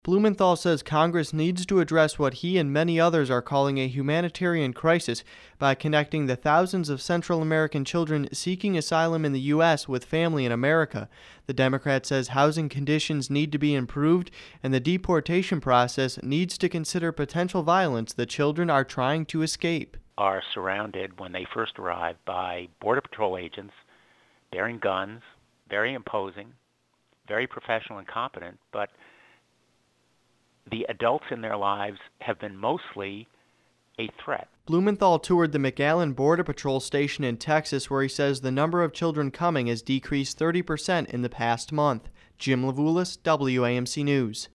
Blumenthal says Congress needs to address what he and many others are calling a humanitarian crisis by connecting the thousands of Central American children seeking asylum in the U.S. with family in America. The Democrat says housing conditions need to be improved and the deportation process needs to consider potential violence the children are trying to escape. Are surrounded when they first arrive by Border Patrol agents bearing guns, very imposing, very professional and competent, but the adults in their lives have been mostly a threat. Blumenthal toured the McAllen Border Patrol station in Texas, where he says the number of children coming has decreased 30% in the past month. Jim Levulis, WAMC News.